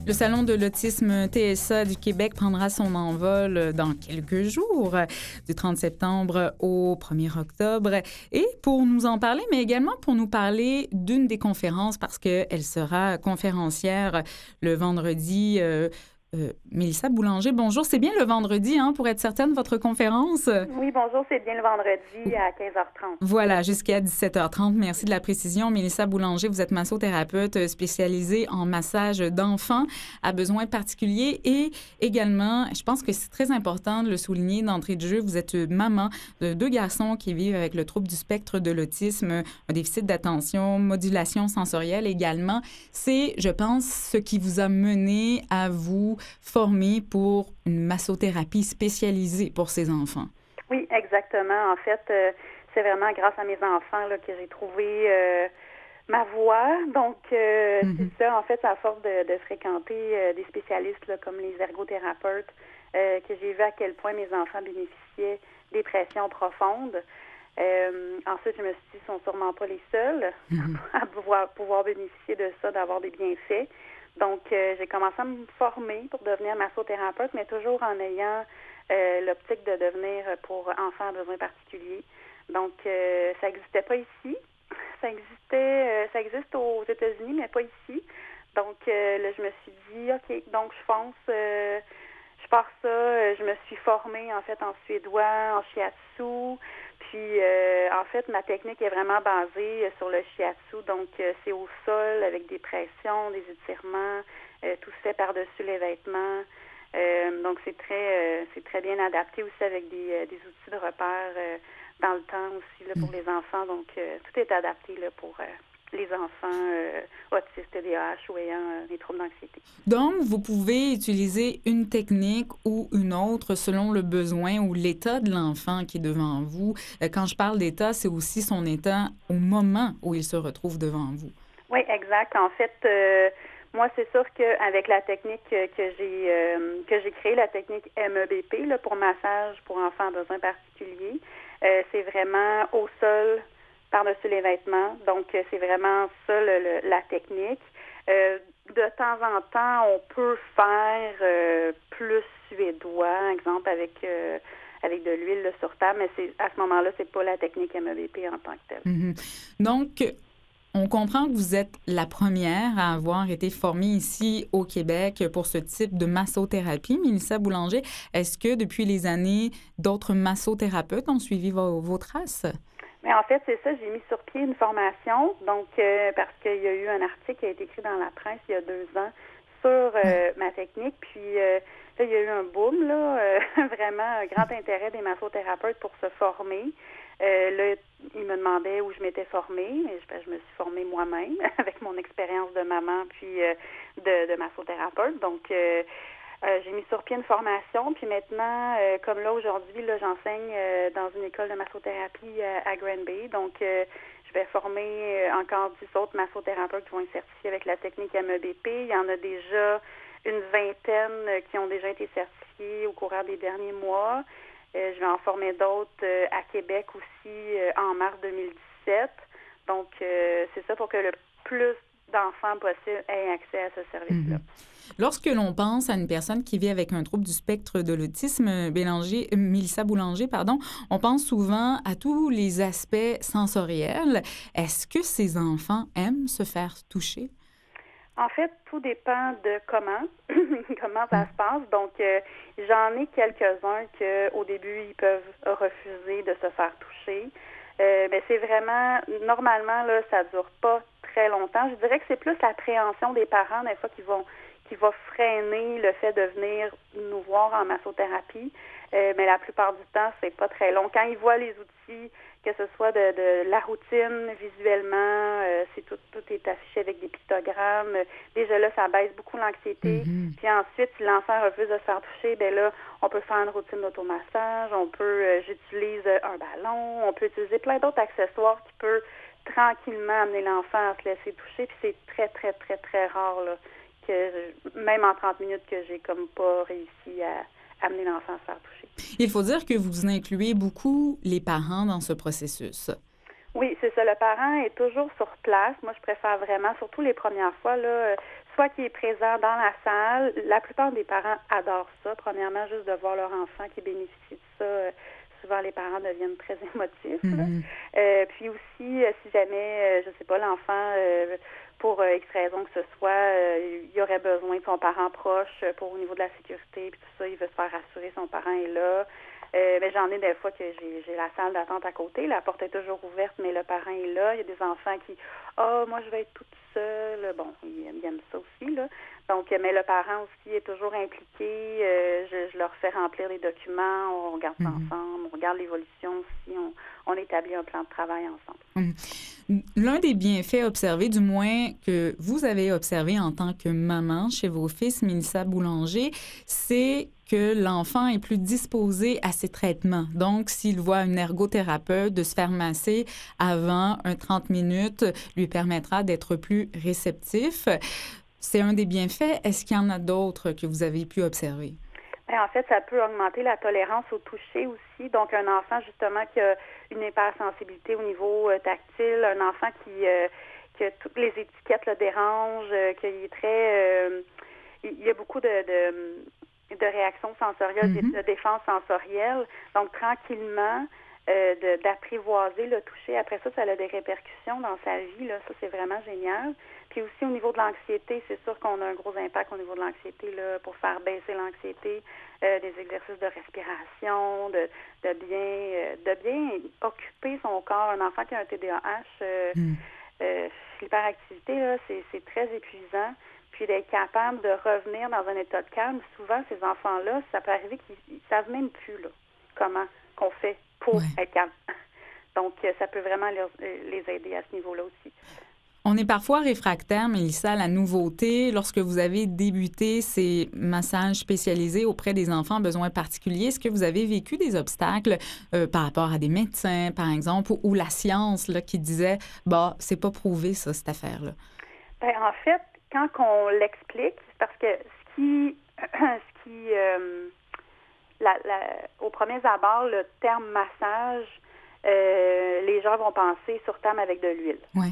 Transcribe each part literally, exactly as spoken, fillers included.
Le Salon de l'autisme T S A du Québec prendra son envol dans quelques jours, du trente septembre au premier octobre. Et pour nous en parler, mais également pour nous parler d'une des conférences, parce qu'elle sera conférencière le vendredi. Euh, euh, Mélissa Boulanger, bonjour. C'est bien le vendredi, hein, pour être certaine, votre conférence? Oui, bonjour, c'est bien le vendredi à quinze heures trente. Voilà, jusqu'à dix-sept heures trente. Merci de la précision. Mélissa Boulanger, vous êtes massothérapeute spécialisée en massage d'enfants à besoins particuliers et également, je pense que c'est très important de le souligner d'entrée de jeu, vous êtes maman de deux garçons qui vivent avec le trouble du spectre de l'autisme, un déficit d'attention, modulation sensorielle également. C'est, je pense, ce qui vous a mené à vous former pour une massothérapie spécialisée pour ces enfants. Oui, exactement. En fait, euh, c'est vraiment grâce à mes enfants là, que j'ai trouvé euh, ma voie. Donc, euh, mm-hmm. c'est ça. En fait, à force de, de fréquenter euh, des spécialistes là, comme les ergothérapeutes, euh, que j'ai vu à quel point mes enfants bénéficiaient des pressions profondes. Euh, ensuite, je me suis dit, ils ne sont sûrement pas les seuls mm-hmm. à pouvoir, pouvoir bénéficier de ça, d'avoir des bienfaits. Donc, euh, j'ai commencé à me former pour devenir massothérapeute, mais toujours en ayant euh, l'optique de devenir pour enfants à besoins particuliers. Donc, euh, ça n'existait pas ici. Ça existait, euh, ça existe aux États-Unis, mais pas ici. Donc, euh, là, je me suis dit, OK, donc je fonce, euh, je pars ça. Euh, je me suis formée, en fait, en suédois, en shiatsu. Puis, euh, en fait, ma technique est vraiment basée sur le shiatsu. Donc, euh, c'est au sol avec des pressions, des étirements, euh, tout se fait par-dessus les vêtements. Euh, donc, c'est très euh, c'est très bien adapté aussi avec des, euh, des outils de repère euh, dans le temps aussi là, pour les enfants. Donc, euh, tout est adapté là, pour euh, les enfants euh, autistes, T D A H ou ayant euh, des troubles d'anxiété. Donc, vous pouvez utiliser une technique ou une autre selon le besoin ou l'état de l'enfant qui est devant vous. Quand je parle d'état, c'est aussi son état au moment où il se retrouve devant vous. Oui, exact. En fait, euh, moi, c'est sûr qu'avec la technique que j'ai euh, que j'ai créée, la technique M E B P là, pour massage pour enfants à besoins particuliers, euh, c'est vraiment au sol, par-dessus les vêtements. Donc, c'est vraiment ça le, le, la technique. Euh, de temps en temps, on peut faire euh, plus suédois, exemple avec euh, avec de l'huile là, sur table, mais c'est, à ce moment-là, c'est pas la technique M E B P en tant que telle. Mm-hmm. Donc, on comprend que vous êtes la première à avoir été formée ici au Québec pour ce type de massothérapie. Mélissa Boulanger, est-ce que depuis les années, d'autres massothérapeutes ont suivi vos, vos traces? Mais en fait, c'est ça, j'ai mis sur pied une formation, donc euh, parce qu'il y a eu un article qui a été écrit dans la presse il y a deux ans sur euh, ma technique, puis euh, là, il y a eu un boom, là, euh, vraiment un grand intérêt des massothérapeutes pour se former. Euh, là, il me demandait où je m'étais formée, mais je, je me suis formée moi-même avec mon expérience de maman puis euh, de, de massothérapeute. Donc, euh, euh, j'ai mis sur pied une formation, puis maintenant, euh, comme là, aujourd'hui, là, j'enseigne euh, dans une école de massothérapie euh, à Granby. Donc, euh, je vais former euh, encore dix autres massothérapeutes qui vont être certifiés avec la technique M E B P. Il y en a déjà une vingtaine euh, qui ont déjà été certifiés au courant des derniers mois. Euh, je vais en former d'autres euh, à Québec aussi euh, en mars deux mille dix-sept. Donc, euh, c'est ça pour que le plus d'enfants possible aient accès à ce service-là. Mm-hmm. Lorsque l'on pense à une personne qui vit avec un trouble du spectre de l'autisme, Bélanger, euh, Mélissa Boulanger, pardon, on pense souvent à tous les aspects sensoriels. Est-ce que ces enfants aiment se faire toucher? En fait, tout dépend de comment, comment ça se passe. Donc, euh, j'en ai quelques-uns qu'au début, ils peuvent refuser de se faire toucher. Euh, mais c'est vraiment, normalement, là, ça dure pas très longtemps. Je dirais que c'est plus l'appréhension des parents, des fois, qui vont qui va freiner le fait de venir nous voir en massothérapie. Euh, mais la plupart du temps, c'est pas très long. Quand ils voient les outils, que ce soit de, de la routine visuellement, euh, c'est tout, tout est affiché avec des pictogrammes. Déjà là, ça baisse beaucoup l'anxiété. Mm-hmm. Puis ensuite, si l'enfant refuse de se faire toucher, ben là, on peut faire une routine d'automassage, on peut, euh, j'utilise un ballon, on peut utiliser plein d'autres accessoires qui peuvent tranquillement amener l'enfant à se laisser toucher. Puis c'est très, très, très, très rare, là, que même en trente minutes que j'ai comme pas réussi à amener l'enfant à se faire toucher. Il faut dire que vous incluez beaucoup les parents dans ce processus. Oui, c'est ça. Le parent est toujours sur place. Moi, je préfère vraiment, surtout les premières fois, là, soit qui est présent dans la salle. La plupart des parents adorent ça. Premièrement, juste de voir leur enfant qui bénéficie de ça. Euh, souvent, les parents deviennent très émotifs. Mm-hmm. Euh, puis aussi, euh, si jamais, euh, je sais pas, l'enfant, euh, pour euh, X raison que ce soit, euh, il aurait besoin de son parent proche pour au niveau de la sécurité, puis tout ça, il veut se faire rassurer, son parent est là. Euh, ben, j'en ai des fois que j'ai, j'ai la salle d'attente à côté, la porte est toujours ouverte, mais le parent est là. Il y a des enfants qui, ah, oh, moi, je vais être toute seule. Bon, ils, ils aiment ça aussi, là. Donc, mais le parent aussi est toujours impliqué. Euh, je, je leur fais remplir les documents, on regarde ça mm-hmm. ensemble, on regarde l'évolution aussi, on, on établit un plan de travail ensemble. Mm. L'un des bienfaits observés, du moins que vous avez observé en tant que maman chez vos fils, Mélissa Boulanger, c'est que l'enfant est plus disposé à ses traitements. Donc, s'il voit un ergothérapeute, de se faire masser avant un trente minutes lui permettra d'être plus réceptif. C'est un des bienfaits. Est-ce qu'il y en a d'autres que vous avez pu observer? En fait, ça peut augmenter la tolérance au toucher aussi. Donc, un enfant, justement, qui a une hypersensibilité au niveau euh, tactile, un enfant qui euh, que toutes les étiquettes le dérangent, euh, qu'il est très... Euh, il y a beaucoup de... de de réactions sensorielles, mm-hmm. de défense sensorielle. Donc, tranquillement, euh, de, d'apprivoiser le toucher. Après ça, ça a des répercussions dans sa vie. Là. Ça, c'est vraiment génial. Puis aussi, au niveau de l'anxiété, c'est sûr qu'on a un gros impact au niveau de l'anxiété là, pour faire baisser l'anxiété, euh, des exercices de respiration, de, de, bien, euh, de bien occuper son corps. Un enfant qui a un T D A H, euh, mm. euh, l'hyperactivité, là, c'est, c'est très épuisant. Puis d'être capable de revenir dans un état de calme. Souvent, ces enfants-là, ça peut arriver qu'ils ne savent même plus là, comment qu'on fait pour ouais. être calme. Donc, ça peut vraiment les, les aider à ce niveau-là aussi. On est parfois réfractaire, Mélissa, à la nouveauté. Lorsque vous avez débuté ces massages spécialisés auprès des enfants à besoins particuliers, est-ce que vous avez vécu des obstacles euh, par rapport à des médecins, par exemple, ou, ou la science là, qui disait « bah, c'est pas prouvé, ça, cette affaire-là ». Bien, en fait, quand on l'explique, c'est parce que ce qui, ce qui euh, la, la, au premier abord, le terme massage, euh, les gens vont penser sur table avec de l'huile. Oui.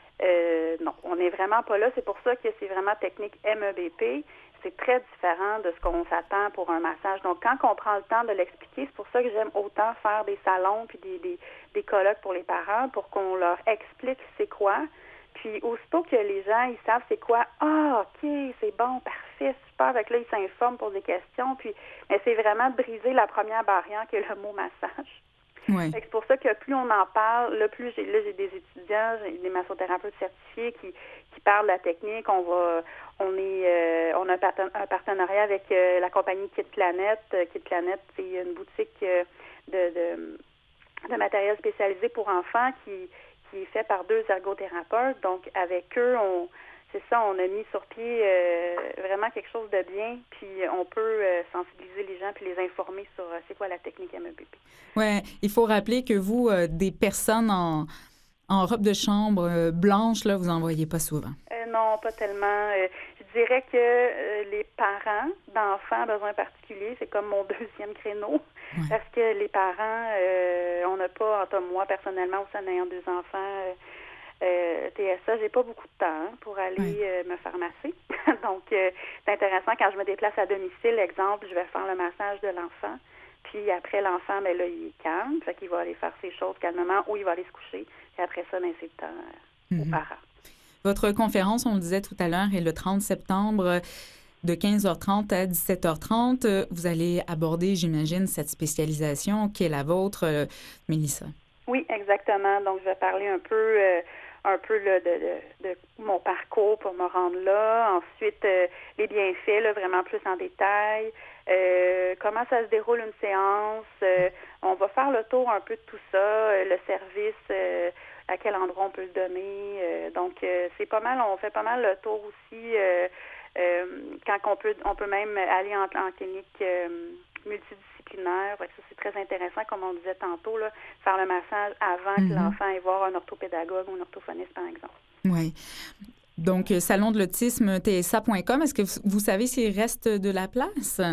Euh, non, on n'est vraiment pas là. C'est pour ça que c'est vraiment technique M E B P. C'est très différent de ce qu'on s'attend pour un massage. Donc, quand on prend le temps de l'expliquer, c'est pour ça que j'aime autant faire des salons puis des, des, des colloques pour les parents pour qu'on leur explique c'est quoi. Puis, aussitôt que les gens, ils savent c'est quoi, ah, OK, c'est bon, parfait, super. Fait que là, ils s'informent pour des questions. Puis, mais c'est vraiment de briser la première barrière qui est le mot massage. Ouais. Fait que c'est pour ça que plus on en parle, là, plus j'ai, là, j'ai des étudiants, j'ai des massothérapeutes certifiés qui, qui parlent de la technique. On va, on est, euh, on a un, parten- un partenariat avec euh, la compagnie Kid Planet. Kid Planet, c'est une boutique euh, de, de, de matériel spécialisé pour enfants qui qui est fait par deux ergothérapeutes. Donc, avec eux, on, c'est ça, on a mis sur pied euh, vraiment quelque chose de bien, puis on peut euh, sensibiliser les gens puis les informer sur euh, c'est quoi la technique M E B P. Oui, il faut rappeler que vous, euh, des personnes en, en robe de chambre euh, blanche, là, vous n'en voyez pas souvent. Euh, non, pas tellement. Euh, je dirais que euh, les parents d'enfants à besoins particuliers, c'est comme mon deuxième créneau. Ouais. Parce que les parents, euh, on n'a pas, entre moi personnellement, aussi en ayant deux enfants, euh, euh, T S A, j'ai pas beaucoup de temps hein, pour aller ouais. euh, me faire masser. Donc, euh, c'est intéressant quand je me déplace à domicile, exemple, je vais faire le massage de l'enfant. Puis après, l'enfant, ben là, il est calme, fait qu'il va aller faire ses choses calmement ou il va aller se coucher. Et après ça, ben, c'est le temps euh, mm-hmm. aux parents. Votre conférence, on le disait tout à l'heure, est le trente septembre. De quinze heures trente à dix-sept heures trente, vous allez aborder, j'imagine, cette spécialisation qui est la vôtre, euh, Mélissa. Oui, exactement. Donc, je vais parler un peu, euh, un peu là, de, de, de mon parcours pour me rendre là. Ensuite, euh, les bienfaits, là, vraiment plus en détail. Euh, comment ça se déroule une séance. Euh, on va faire le tour un peu de tout ça, euh, le service, euh, à quel endroit on peut le donner. Euh, donc, euh, c'est pas mal, on fait pas mal le tour aussi. Euh, Euh, quand on peut, on peut même aller en, en clinique euh, multidisciplinaire. Ça, c'est très intéressant, comme on disait tantôt, là, faire le massage avant mm-hmm. que l'enfant aille voir un orthopédagogue ou un orthophoniste, par exemple. Oui. Donc, salon de l'autisme T S A point com, est-ce que vous, vous savez s'il reste de la place?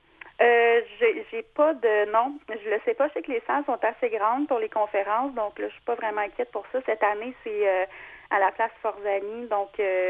Euh, j'ai, j'ai pas de... Non, je le sais pas. Je sais que les salles sont assez grandes pour les conférences, donc là, je suis pas vraiment inquiète pour ça. Cette année, c'est euh, à la place Forzani, donc... Euh,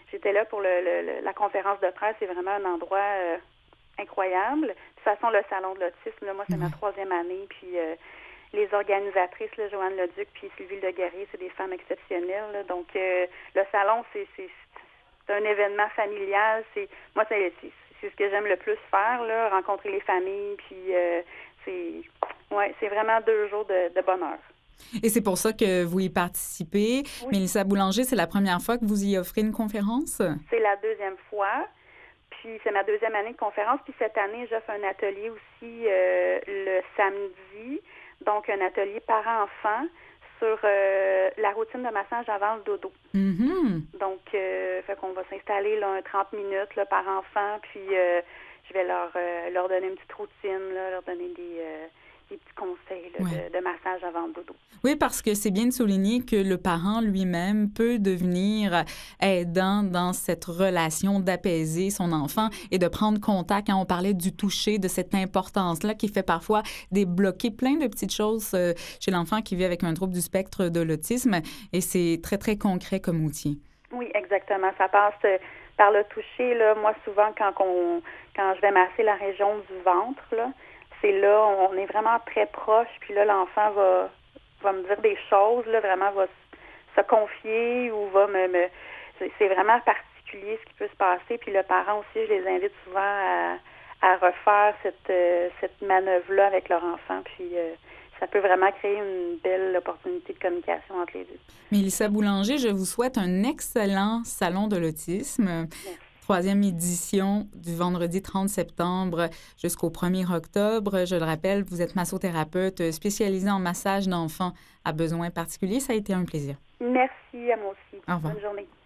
j'étais là pour le, le, le- la conférence de presse. C'est vraiment un endroit euh, incroyable. De toute façon, le salon de l'autisme, là, moi, c'est Ouais. ma troisième année. Puis euh, les organisatrices, là, Joanne Leduc puis Sylvie Leguerrier, c'est des femmes exceptionnelles. Là. Donc, euh, le salon, c'est, c'est, c'est un événement familial. C'est moi, c'est, c'est, c'est ce que j'aime le plus faire, là, rencontrer les familles. Puis, euh, c'est, ouais, c'est vraiment deux jours de, de bonheur. Et c'est pour ça que vous y participez. Oui. Mélissa Boulanger, c'est la première fois que vous y offrez une conférence? C'est la deuxième fois. Puis c'est ma deuxième année de conférence. Puis cette année, j'offre un atelier aussi euh, le samedi. Donc, un atelier parents-enfants sur euh, la routine de massage avant le dodo. Mm-hmm. Donc, euh, fait qu'on va s'installer là, un trente minutes là, par enfant. Puis euh, je vais leur, euh, leur donner une petite routine, là, leur donner des... Euh, des petits conseils là, Ouais. de, de massage avant le dodo. Oui, parce que c'est bien de souligner que le parent lui-même peut devenir aidant dans cette relation d'apaiser son enfant et de prendre contact. Quand on parlait du toucher, de cette importance-là qui fait parfois débloquer plein de petites choses euh, chez l'enfant qui vit avec un trouble du spectre de l'autisme. Et c'est très, très concret comme outil. Oui, exactement. Ça passe euh, par le toucher. Là. Moi, souvent, quand, on, quand je vais masser la région du ventre, là, c'est là, on est vraiment très proche, puis là, l'enfant va, va me dire des choses, là, vraiment va se confier ou va me... me c'est vraiment particulier ce qui peut se passer, puis le parent aussi, je les invite souvent à, à refaire cette, euh, cette manœuvre-là avec leur enfant, puis euh, ça peut vraiment créer une belle opportunité de communication entre les deux. Mélissa Boulanger, je vous souhaite un excellent salon de l'autisme. Merci. Troisième édition du vendredi trente septembre jusqu'au premier octobre. Je le rappelle, vous êtes massothérapeute spécialisée en massage d'enfants à besoins particuliers. Ça a été un plaisir. Merci à moi aussi. Au revoir. Bonne journée.